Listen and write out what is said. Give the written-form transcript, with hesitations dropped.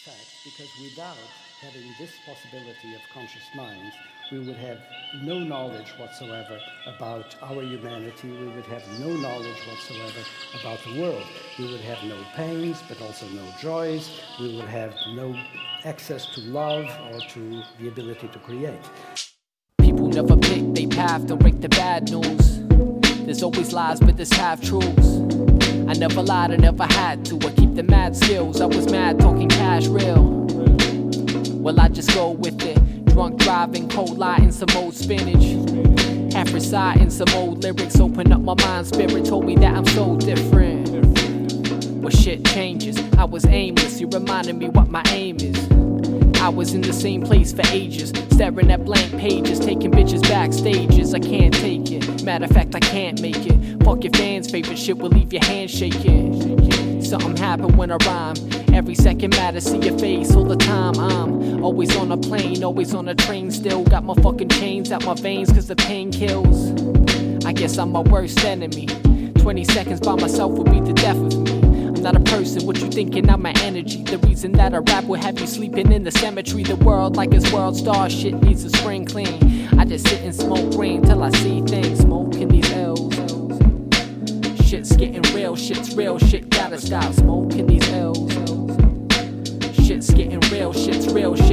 fact, because without having this possibility of conscious minds, we would have no knowledge whatsoever about our humanity. We would have no knowledge whatsoever about the world. We would have no pains, but also no joys. We would have no access to love or to the ability to create. People never pick their path, don't break the bad news. There's always lies, but there's half truths. I never lied, I never had to. I keep the mad skills. I was mad talking cash real. Well, I just go with it. Drunk driving, cold lighting, some old spinach. Half reciting some old lyrics. Open up my mind, spirit told me that I'm so different. Well, shit changes. I was aimless. You reminded me what my aim is. I was in the same place for ages, staring at blank pages, taking bitches backstages. I can't take it. Matter of fact, I can't make it. Fuck your fans' favorite shit will leave your hands shaking. Something happen when I rhyme. Every second matters, see your face all the time. I'm always on a plane, always on a train. Still got my fucking chains out my veins, cause the pain kills. I guess I'm my worst enemy. 20 seconds by myself would be the death of me. I'm not a person, what you thinking? I'm my energy. The reason that I rap will have you sleeping in the cemetery. The world like it's world star, shit needs a spring clean. I just sit and smoke rain till I see things. Smoking these L's. Shit's getting real, shit's real, shit gotta stop. Smoking these L's. Shit's getting real, shit's real,